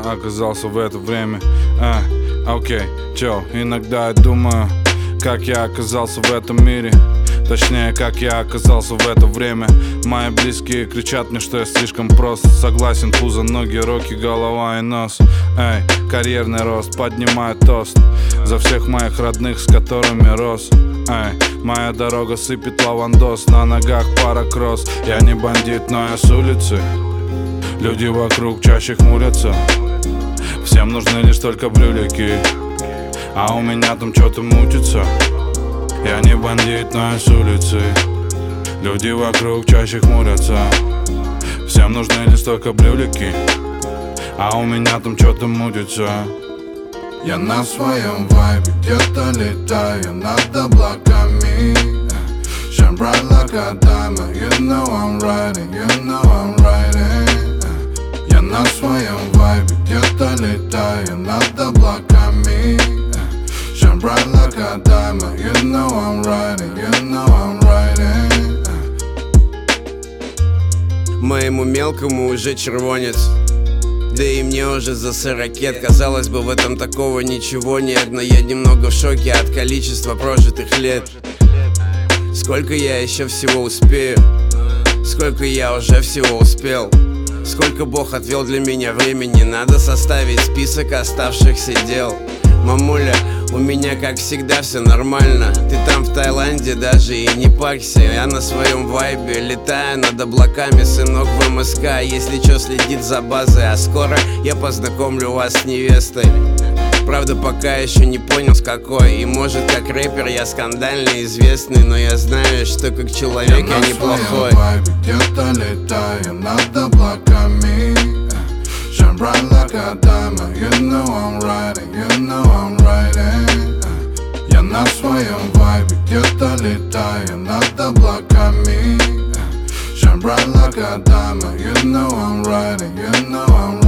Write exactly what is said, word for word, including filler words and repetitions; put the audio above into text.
оказался в это время. А, окей, чё, иногда я думаю, как я оказался в этом мире. Точнее, как я оказался в это время. Мои близкие кричат мне, что я слишком прост. Согласен, пузо, ноги, руки, голова и нос. Эй, карьерный рост, поднимаю тост за всех моих родных, с которыми рос. Эй, моя дорога сыпет лавандос, на ногах пара кросс. Я не бандит, но я с улицы. Люди вокруг чаще хмурятся. Всем нужны лишь только брюлики, а у меня там что-то мутится. Я не бандит, но я с улицы. Люди вокруг чаще хмурятся. Всем нужны лишь только брюлики, а у меня там что-то мутится. Я на своем вайбе где-то летаю над облаками. Shine bright like a diamond. You know I'm riding, you know I'm riding. Я на своем вайбе где-то летаю над облаками. Shine bright like a diamond. You know I'm riding, you know I'm riding. Моему мелкому уже червонец, да и мне уже за сорокет. Казалось бы, в этом такого ничего нет, но я немного в шоке от количества прожитых лет. Сколько я еще всего успею? Сколько я уже всего успел? Сколько Бог отвел для меня времени? Надо составить список оставшихся дел. Мамуля, у меня как всегда все нормально. Ты там в Таиланде даже и не парься. Я на своем вайбе летаю над облаками. Сынок в эм эс ка, если чё, следит за базой. А скоро я познакомлю вас с невестой. Правда, пока еще не понял с какой. И может, как рэпер я скандально известный, но я знаю, что как человек я, я неплохой. Где-то летаю над облаками. Shine bright like a diamond. You know I'm riding, you know I'm riding. Я на своем вайбе где-то летаю над облаками. Shine bright like a diamond. You know I'm riding, you know I'm riding.